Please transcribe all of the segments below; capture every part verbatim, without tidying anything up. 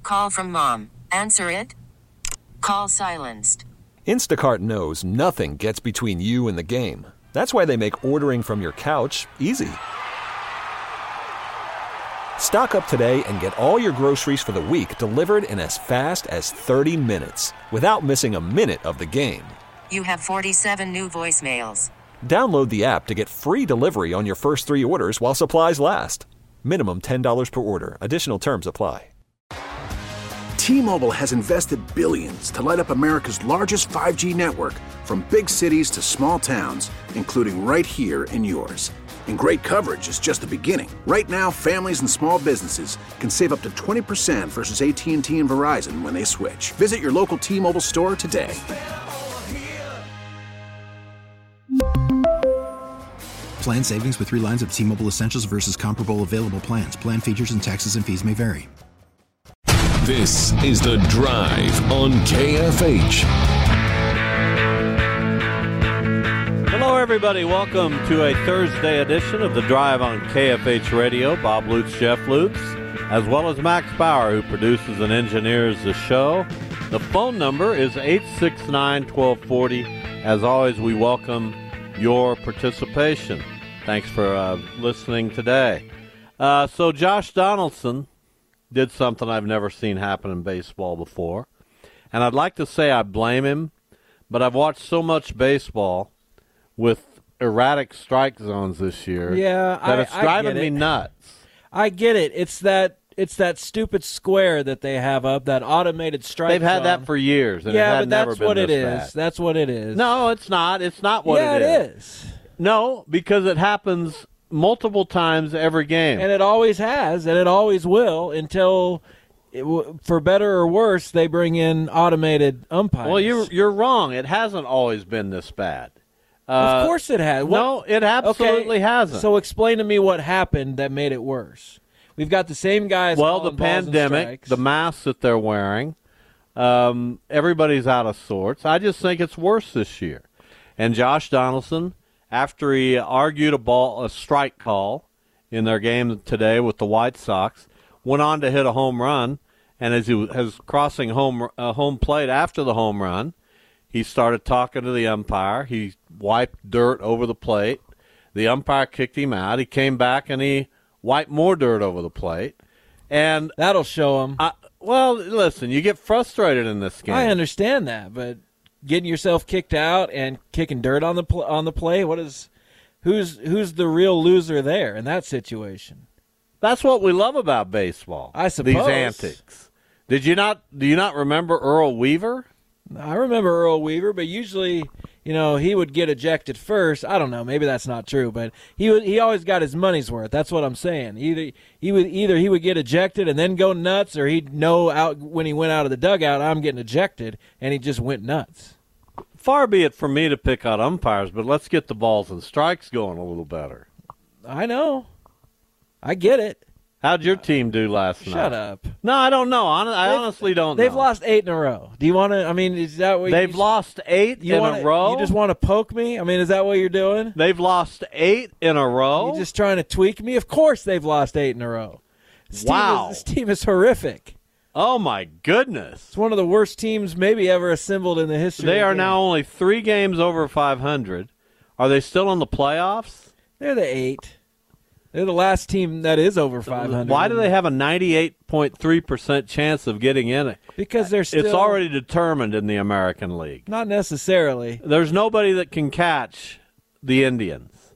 Call from mom. Answer it. Call silenced. Instacart knows nothing gets between you and the game. That's why they make ordering from your couch easy. Stock up today and get all your groceries for the week delivered in as fast as thirty minutes without missing a minute of the game. You have forty-seven new voicemails. Download the app to get free delivery on your first three orders while supplies last. Minimum ten dollars per order. Additional terms apply. T-Mobile has invested billions to light up America's largest five G network, from big cities to small towns, including right here in yours. And great coverage is just the beginning. Right now, families and small businesses can save up to twenty percent versus A T and T and Verizon when they switch. Visit your local T-Mobile store today. Plan savings with three lines of T-Mobile Essentials versus comparable available plans. Plan features and taxes and fees may vary. This is The Drive on K F H. Hello, everybody. Welcome to a Thursday edition of The Drive on K F H Radio. Bob Lutz, Jeff Lutz, as well as Max Bauer, who produces and engineers the show. The phone number is eight six nine, one two four zero. As always, we welcome your participation. Thanks for uh, listening today. Uh, so Josh Donaldson did something I've never seen happen in baseball before. And I'd like to say I blame him, but I've watched so much baseball with erratic strike zones this year yeah, that I, it's driving I me it. nuts. I get it. It's that it's that stupid square that they have up, that automated strike They've had zone. that for years, and yeah, it had but never that's been what it this is. bad. That's what it is. No, it's not. It's not what yeah, it is. Yeah, it is. No, because it happens multiple times every game. And it always has, and it always will until, it w- for better or worse, they bring in automated umpires. Well, you're, you're wrong. It hasn't always been this bad. Uh, of course it has. What, no, it absolutely okay, hasn't. So explain to me what happened that made it worse. We've got the same guys. Well, the calling balls and pandemic, strikes. the masks that they're wearing, um, everybody's out of sorts. I just think it's worse this year. And Josh Donaldson, after he argued a ball, a strike call in their game today with the White Sox, went on to hit a home run. And as he was crossing home uh, home plate after the home run, he started talking to the umpire. He wiped dirt over the plate. The umpire kicked him out. He came back and he wiped more dirt over the plate. And that'll show him. I, well, listen, you get frustrated in this game. I understand that, but getting yourself kicked out and kicking dirt on the pl- on the play, what is who's who's the real loser there in that situation? That's what we love about baseball. I suppose. These antics. Did you not do you not remember Earl Weaver? I remember Earl Weaver, but usually, you know, he would get ejected first. I don't know, maybe that's not true, but he would, he always got his money's worth. That's what I'm saying. Either he would either he would get ejected and then go nuts, or he'd know out when he went out of the dugout, I'm getting ejected, and he just went nuts. Far be it from me to pick out umpires, but let's get the balls and strikes going a little better. I know. I get it. How'd your team do last Shut night? Shut up. No, I don't know. I they've, honestly don't they've know. They've lost eight in a row. Do you want to, I mean, is that what They've you, lost eight you in wanna, a row? You just want to poke me? I mean, is that what you're doing? They've lost eight in a row? You're just trying to tweak me? Of course they've lost eight in a row. This wow. Team is, this team is horrific. Oh, my goodness. It's one of the worst teams maybe ever assembled in the history They of are the game. now only three games over five hundred. Are they still in the playoffs? They're the eight. They're the last team that is over five hundred. Why do they have a ninety-eight point three percent chance of getting in it? Because they're still... It's already determined in the American League. Not necessarily. There's nobody that can catch the Indians,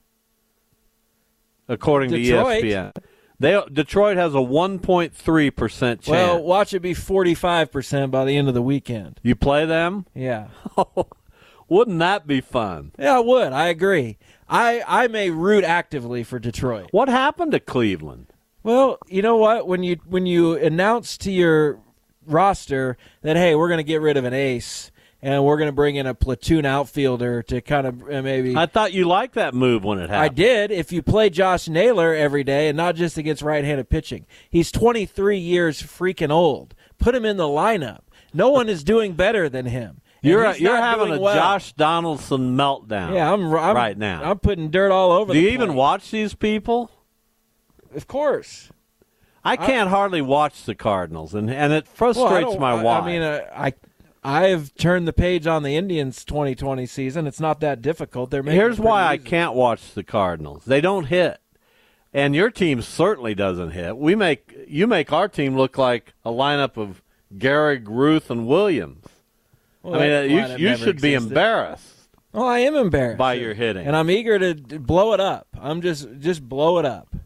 according Detroit. to E S P N. They, Detroit has a one point three percent chance. Well, watch it be forty-five percent by the end of the weekend. You play them? Yeah. Wouldn't that be fun? Yeah, it would. I agree. I, I may root actively for Detroit. What happened to Cleveland? Well, you know what? When you when you announce to your roster that, hey, we're going to get rid of an ace and we're going to bring in a platoon outfielder to kind of uh, maybe... I thought you liked that move when it happened. I did. If you play Josh Naylor every day and not just against right-handed pitching. He's twenty-three years freaking old. Put him in the lineup. No one is doing better than him. You're you're having a well. Josh Donaldson meltdown. Yeah, I'm, I'm right now. I'm putting dirt all over. Do the you even plate. watch these people? Of course. I can't I, hardly watch the Cardinals, and, and it frustrates well, my I, wife. I mean, uh, I I've turned the page on the Indians twenty twenty season. It's not that difficult. They're making Here's why easy. I can't watch the Cardinals. They don't hit. And your team certainly doesn't hit. We make you make our team look like a lineup of Gehrig, Ruth, and Williams. Well, I mean, you you should existed. be embarrassed. Well, I am embarrassed by your hitting, and I'm eager to blow it up. I'm just just blow it up.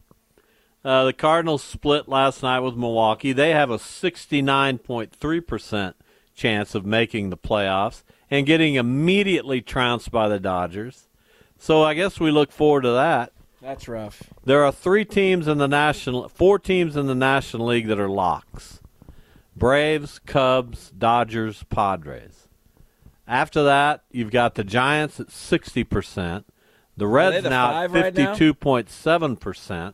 Uh, the Cardinals split last night with Milwaukee. They have a sixty-nine point three percent chance of making the playoffs and getting immediately trounced by the Dodgers. So I guess we look forward to that. That's rough. There are three teams in the national, four teams in the National League that are locks: Braves, Cubs, Dodgers, Padres. After that, you've got the Giants at sixty percent. The Reds the now at right fifty-two point seven percent.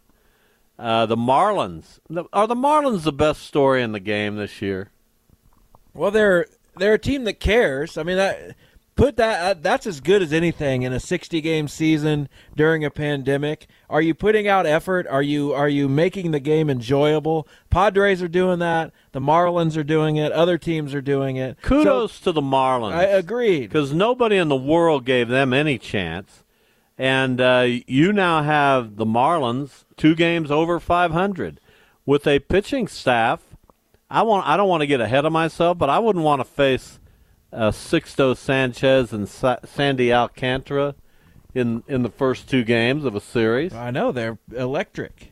Uh, the Marlins are the Marlins the best story in the game this year? Well, they're they're a team that cares. I mean, that, put that that's as good as anything in a sixty-game season during a pandemic. Are you putting out effort? Are you are you making the game enjoyable? Padres are doing that. The Marlins are doing it. Other teams are doing it. Kudos so, to the Marlins. I agreed. Because nobody in the world gave them any chance. And uh, you now have the Marlins two games over five hundred with a pitching staff. I want. I don't want to get ahead of myself, but I wouldn't want to face uh, Sixto Sanchez and Sa- Sandy Alcantara in in the first two games of a series. I know they're electric.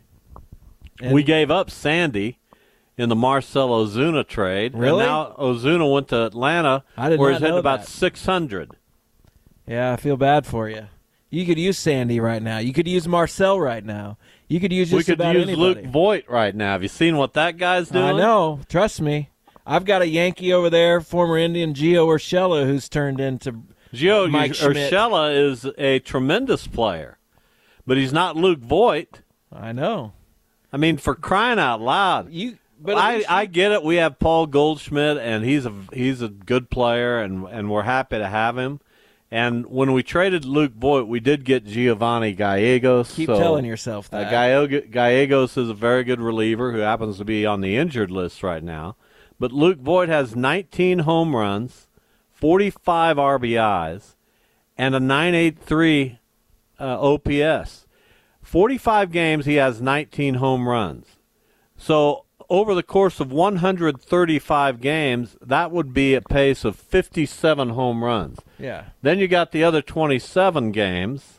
And we gave up Sandy in the Marcell Ozuna trade. Really? And now Ozuna went to Atlanta, I did where not he's hitting know about that. six hundred. Yeah, I feel bad for you. You could use Sandy right now. You could use Marcell right now. You could use just we could about use anybody. Luke Voigt right now. Have you seen what that guy's doing? I know. Trust me. I've got a Yankee over there, former Indian Gio Urshela, who's turned into Gio Mike Schmidt. Urshela is a tremendous player, but he's not Luke Voigt. I know. I mean, for crying out loud. You, but at I, least I you- get it. We have Paul Goldschmidt, and he's a he's a good player, and, and we're happy to have him. And when we traded Luke Voigt, we did get Giovanni Gallegos. Keep so, telling yourself that. Uh, Gallego- Gallegos is a very good reliever who happens to be on the injured list right now. But Luke Voigt has nineteen home runs, forty-five R B Is, and a nine eighty-three uh, O P S. forty-five games, he has nineteen home runs. So over the course of one hundred thirty-five games, that would be a pace of fifty-seven home runs. Yeah. Then you got the other twenty-seven games.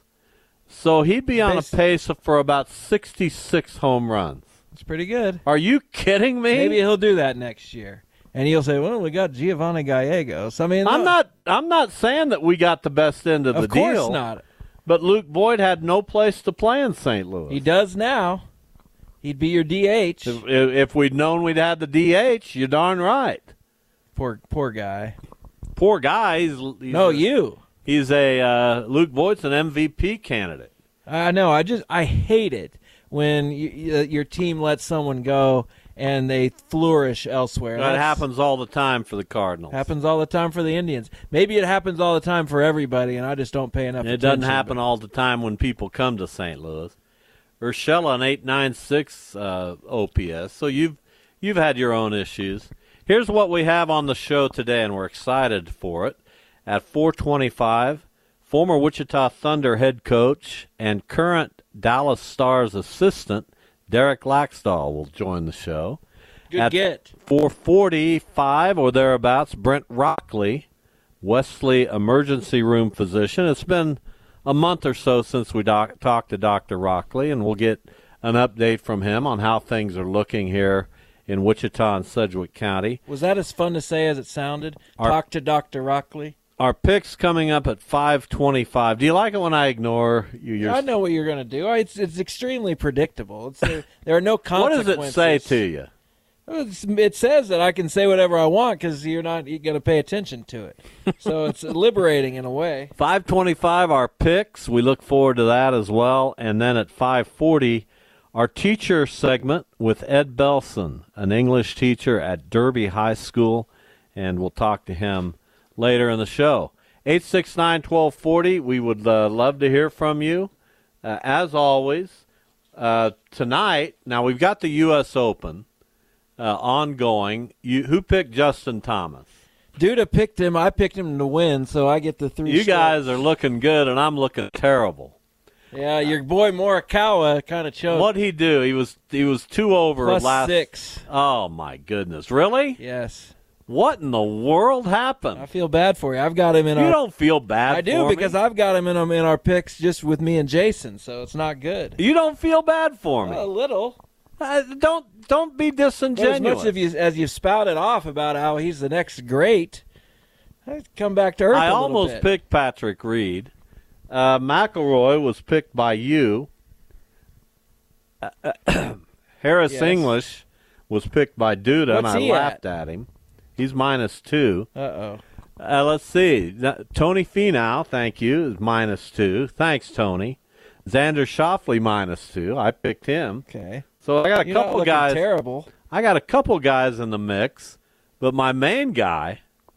So he'd be on Base- a pace of, for about sixty-six home runs. It's pretty good. Are you kidding me? Maybe he'll do that next year. And he'll say, well, we got Giovanni Gallegos. I mean, I'm no, not I'm not saying that we got the best end of, Of the course deal. not. But Luke Voigt had no place to play in Saint Louis. He does now. He'd be your D H. If, if we'd known we'd had the D H, you're darn right. Poor, poor guy. Poor guy. He's, he's No, a, you. He's a uh, Luke Voigt's an M V P candidate. I know. I just I hate it when you, you, your team lets someone go and they flourish elsewhere. That That's- happens all the time for the Cardinals. Happens all the time for the Indians. Maybe it happens all the time for everybody, and I just don't pay enough And it attention. doesn't happen but- all the time when people come to Saint Louis. Urshela an eight ninety-six uh, O P S. So you've you've had your own issues. Here's what we have on the show today, and we're excited for it. At four twenty-five, former Wichita Thunder head coach and current Dallas Stars assistant Derek Laxdal will join the show. Good At get. four forty-five or thereabouts, Brent Rockley, Wesley emergency room physician. It's been a month or so since we doc- talked to Doctor Rockley, and we'll get an update from him on how things are looking here in Wichita and Sedgwick County. Was that as fun to say as it sounded? Our- Talk to Doctor Rockley. Our picks coming up at five twenty-five. Do you like it when I ignore you? Your I know what you're going to do. It's it's extremely predictable. It's there, there are no What consequences. does it say to you? It's, it says that I can say whatever I want because you're not going to pay attention to it. So it's liberating in a way. five twenty-five, our picks. We look forward to that as well. And then at five forty, our teacher segment with Ed Belson, an English teacher at Derby High School. And we'll talk to him later in the show. eight six nine, one two four zero. We would uh, love to hear from you. Uh, as always, uh, tonight, now we've got the U S Open uh, ongoing. You, who picked Justin Thomas? Duda picked him. I picked him to win, so I get the three. You strokes. guys are looking good, and I'm looking terrible. Yeah, your boy Morikawa kind of choked. What'd he do? He was he was two over Plus last six. Oh my goodness! Really? Yes. What in the world happened? I feel bad for you. I've got him in. You our, don't feel bad. I do for because me? I've got him in um, in our picks just with me and Jason, so it's not good. You don't feel bad for me. A little. Uh, don't don't be disingenuous. But as much as you as you spouted off about how he's the next great, I come back to earth. I a little almost bit. picked Patrick Reed. Uh, McIlroy was picked by you. Uh, Harris Yes. English was picked by Duda, What's and I he laughed at? him. He's minus two. Uh-oh. Uh, let's see. N- Tony Finau, thank you, is minus two. Thanks, Tony. Xander Schauffele minus two. I picked him. Okay. So I got a You're not couple looking guys. terrible. I got a couple guys in the mix, but my main guy,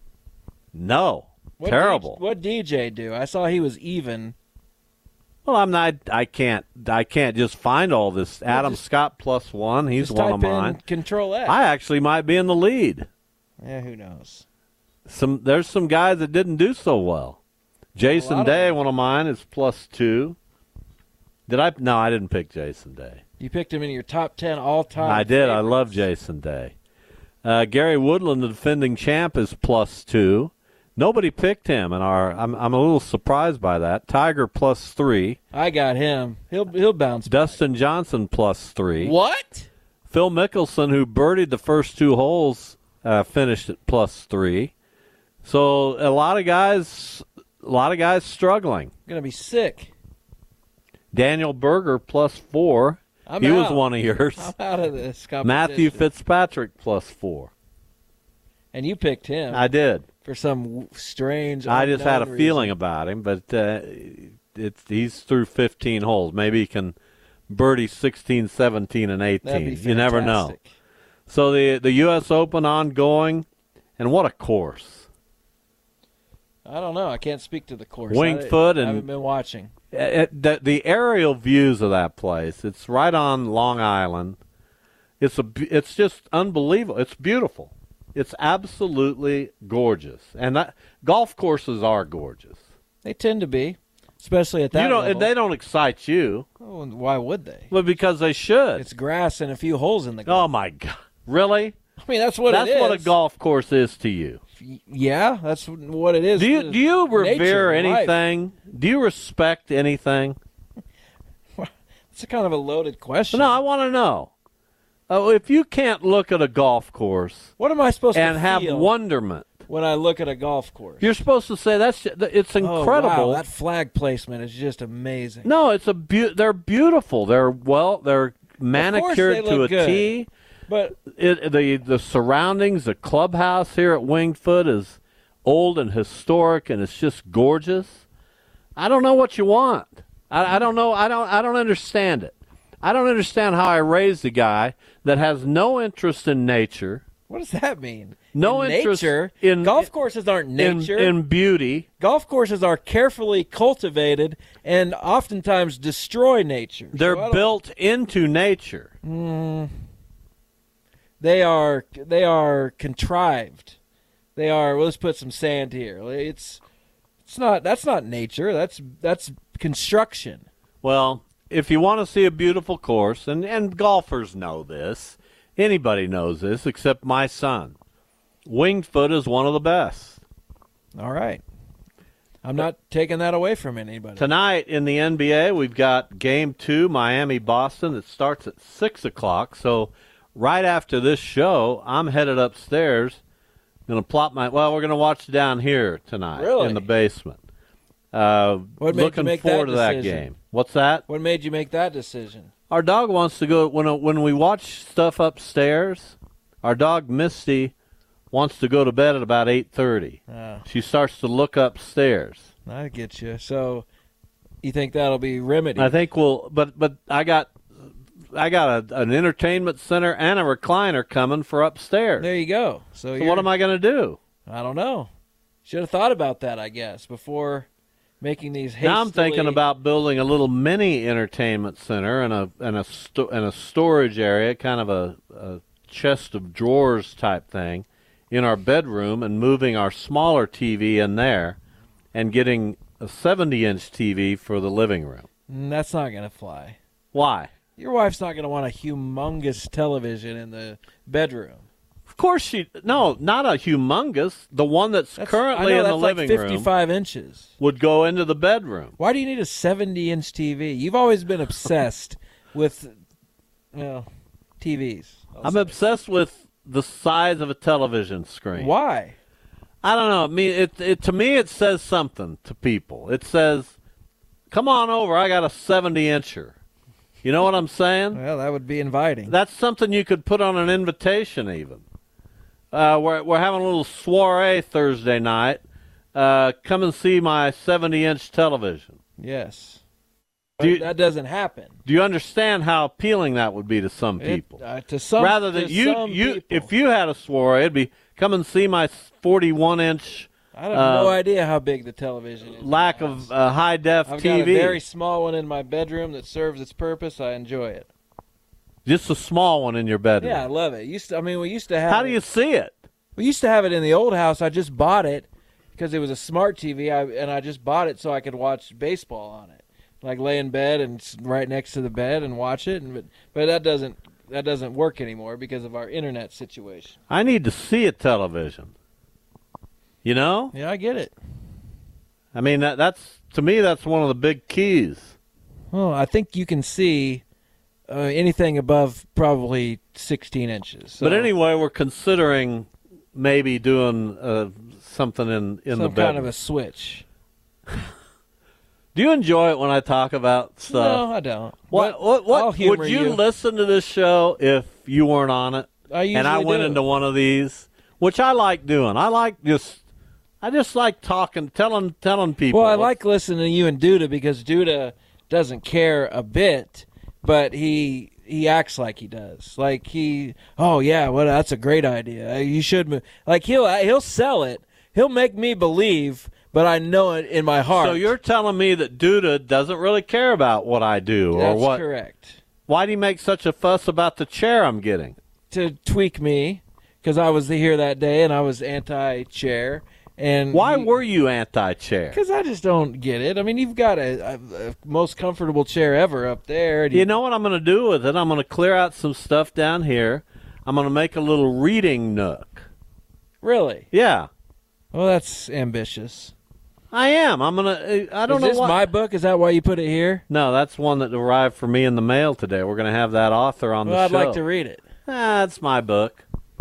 no, What terrible. D- what D J do? I saw he was even. Well, I'm not. I can't. I can't just find all this. Adam just- Scott plus one. He's Just one type of mine. in Control X. I actually might be in the lead. Yeah, who knows? Some there's some guys that didn't do so well. Jason of Day, them. one of mine, is plus two. Did I? No, I didn't pick Jason Day. You picked him in your top ten all-time. I did. I favorites. love Jason Day. Uh, Gary Woodland, the defending champ, is plus two. Nobody picked him, and our I'm I'm a little surprised by that. Tiger plus three. I got him. He'll he'll bounce. Dustin Johnson plus three. What? Phil Mickelson, who birdied the first two holes, uh, finished at plus three. So a lot of guys, a lot of guys struggling. Gonna be sick. Daniel Berger plus four. I'm he was out. one of yours. I'm out of this competition. Matthew Fitzpatrick plus four. And you picked him I did. for some w- strange. I just had a unknown feeling reason. about him, but uh, it's he's through fifteen holes. Maybe he can birdie sixteen, seventeen, and That'd be eighteen. You never know. fantastic. So the the U S Open ongoing, and what a course. I don't know. I can't speak to the course. Winged I, foot I and- haven't been watching. It, the, the aerial views of that place, it's right on Long Island. It's a bu- it's just unbelievable. It's beautiful. It's absolutely gorgeous. And that, golf courses are gorgeous. They tend to be, especially at that you don't level. they don't excite you, Oh, and why would they? but because they should. It's grass and a few holes in the. Oh my God! Really? I mean, that's what That's it is. what a golf course is to you. Yeah, that's what it is. Do you to do you nature revere and life. anything? Do you respect anything? It's a kind of a loaded question. No, I want to know. Oh, if you can't look at a golf course What am I supposed and to have feel wonderment, when I look at a golf course? you're supposed to say that's it's incredible. Oh, wow, that flag placement is just amazing. No, it's a beau- they're beautiful. They're well, they're manicured they to a look good. T. But It, the the surroundings, the clubhouse here at Winged Foot is old and historic, and it's just gorgeous. I don't know what you want. I, I don't know. I don't. I don't understand it. I don't understand how I raised a guy that has no interest in nature, what does that mean? no In interest nature. in Golf courses aren't in, nature. in beauty. Golf courses are carefully cultivated and oftentimes destroy nature. So I They're don't- built into nature. They are they are contrived. They are. Well, let's put some sand here. It's it's not. That's not nature. That's that's construction. Well, if you want to see a beautiful course, and, and golfers know this, anybody knows this except my son, Winged Foot is one of the best. All right. I'm not taking that away from anybody. Tonight in the N B A, we've got Game two, Miami-Boston. It starts at six o'clock, so right after this show, I'm headed upstairs. Going to plop my, well, we're going to watch down here tonight Really? in the basement. Uh, What made you looking make forward that to that decision? game. What's that? What made you make that decision? Our dog wants to go when when we watch stuff upstairs. Our dog Misty wants to go to bed at about eight thirty. Oh, She starts to look upstairs. I get you. So you think that'll be remedied? I think we'll, but but I got I got a, an entertainment center and a recliner coming for upstairs. There you go. So, So what am I going to do? I don't know. Should have thought about that, I guess, before making these hastily. Now I'm thinking about building a little mini entertainment center and a and a sto- and a storage area, kind of a, a chest of drawers type thing, in our bedroom, and moving our smaller T V in there, and getting a seventy-inch T V for the living room. Mm, That's not going to fly. Why? Your wife's not going to want a humongous television in the bedroom. Of course she. No, not a humongous. The one that's, That's currently I know, in the that's living like room fifty-five inches. would go into the bedroom. Why do you need a seventy-inch T V? You've always been obsessed with, well, T Vs. I'll I'm say. obsessed with the size of a television screen. Why? I don't know. I mean, it, it to me it says something to people. It says, "Come on over. I got a seventy-incher." You know what I'm saying? Well, that would be inviting. That's something you could put on an invitation, even. Uh, we're we're having a little soiree Thursday night. Uh, come and see my seventy-inch television. Yes. Do you- But that doesn't happen. Do you understand how appealing that would be to some It- people? uh, to some, Rather than to you, some you, people. if you had a soiree, it'd be come and see my forty-one inch I have uh, no idea how big the television is. in lack my of house. uh, high def I've T V. got a very small one in my bedroom that serves its purpose. I enjoy it. Just a small one in your bedroom. Yeah, I love it. Used to, I mean, we used to have. How do it- you see it? We used to have it in the old house. I just bought it because it was a smart T V, I, and I just bought it so I could watch baseball on it, like lay in bed and s- right next to the bed and watch it. And but, but that doesn't that doesn't work anymore because of our internet situation. I need to see a television. You know? Yeah, I get it. I mean, that, that's to me, that's one of the big keys. Well, I think you can see uh, anything above probably sixteen inches. So But anyway, we're considering maybe doing uh, something in, in some the bedroom. kind of a switch. Do you enjoy it when I talk about stuff? No, I don't. What? But What? I'll what humor would you, you. listen to this show if you weren't on it? I usually and I went do. into one of these, which I like doing. I like just, I just like talking, telling, telling people. Well, I like listening to you and Duda because Duda doesn't care a bit, but he he acts like he does. Like he, oh yeah, well that's a great idea. You should move. Like he'll he'll sell it. He'll make me believe, but I know it in my heart. So you're telling me that Duda doesn't really care about what I do, or That's what? correct. Why do you make such a fuss about the chair I'm getting? To tweak me, because I was here that day and I was anti-chair. And Why he- were you anti-chair? Because I just don't get it. I mean, you've got a, a, a most comfortable chair ever up there. and You know what I'm going to do with it? I'm going to clear out some stuff down here. I'm going to make a little reading nook. Really? Yeah, Well, that's ambitious. I am. I'm going to, I don't Is know this why. my book? Is that why you put it here? No, that's one that arrived for me in the mail today. We're going to have that author on Well, the I'd show. like to read it. Ah, that's my book.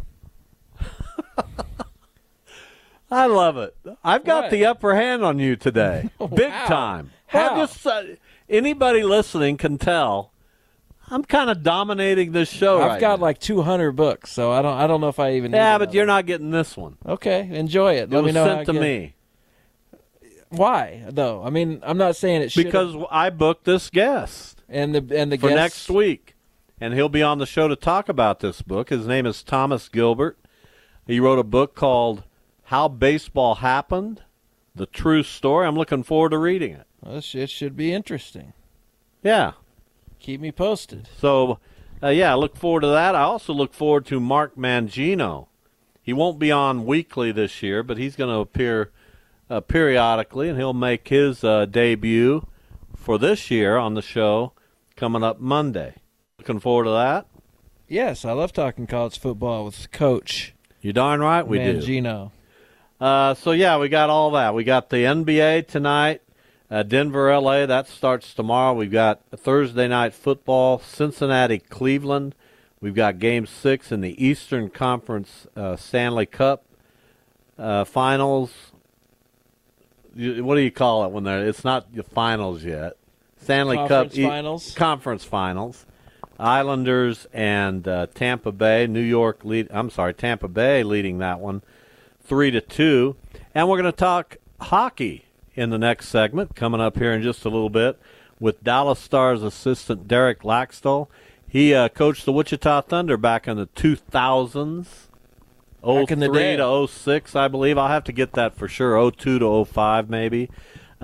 I love it. I've got What? the upper hand on you today, big How? time. How? Well, just uh, anybody listening can tell. I'm kind of dominating this show I've right got now. like two hundred books, so I don't I don't know if I even need Yeah, but another. you're not getting this one. Okay, enjoy it. It Let was me know sent how I to get- me Why though? I mean, I'm not saying it should because I booked this guest and the and the for guests, next week, and he'll be on the show to talk about this book. His name is Thomas Gilbert. He wrote a book called How Baseball Happened, The True Story. I'm looking forward to reading it. Well, it should- it should be interesting. Yeah. Keep me posted. So, uh, yeah, I look forward to that. I also look forward to Mark Mangino. He won't be on weekly this year, but he's going to appear uh, periodically, and he'll make his uh, debut for this year on the show coming up Monday. Looking forward to that. Yes, I love talking college football with Coach You darn right we do. Mangino. Uh, so, yeah, we got all that. We got the N B A tonight, uh, Denver, L A. That starts tomorrow. We've got Thursday night football, Cincinnati, Cleveland. We've got Game six in the Eastern Conference uh, Stanley Cup uh, Finals. You, what do you call it when they're? It's not the finals yet. Stanley Conference Cup E- Finals? Conference Finals. Islanders and uh, Tampa Bay. New York lead. I'm sorry, Tampa Bay leading that one, three to two. And we're going to talk hockey in the next segment, coming up here in just a little bit, with Dallas Stars assistant Derek Laxdal. He uh, coached the Wichita Thunder back in the two thousands, Back in the oh three day. to oh six, I believe. I'll have to get that for sure. oh two to oh five, maybe. Uh,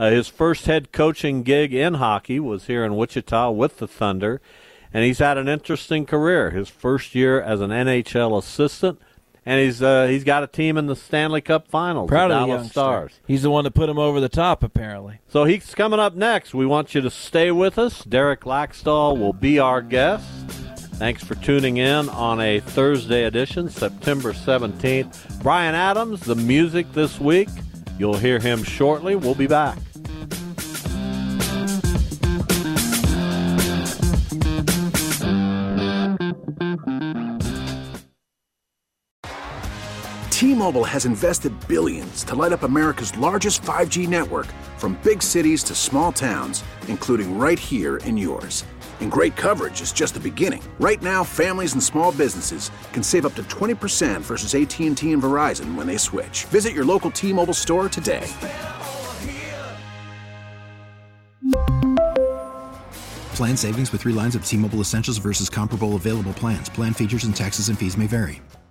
Uh, his first head coaching gig in hockey was here in Wichita with the Thunder, and he's had an interesting career. His first year as an N H L assistant, and he's uh, he's got a team in the Stanley Cup Finals. Proud the of the Dallas youngster. Stars. He's the one that put him over the top, apparently. So he's coming up next. We want you to stay with us. Derek Laxdal will be our guest. Thanks for tuning in on a Thursday edition, September seventeenth. Brian Adams, the music this week. You'll hear him shortly. We'll be back. T-Mobile has invested billions to light up America's largest five G network, from big cities to small towns, including right here in yours. And great coverage is just the beginning. Right now, families and small businesses can save up to twenty percent versus A T and T and Verizon when they switch. Visit your local T-Mobile store today. Plan savings with three lines of T-Mobile Essentials versus comparable available plans. Plan features and taxes and fees may vary.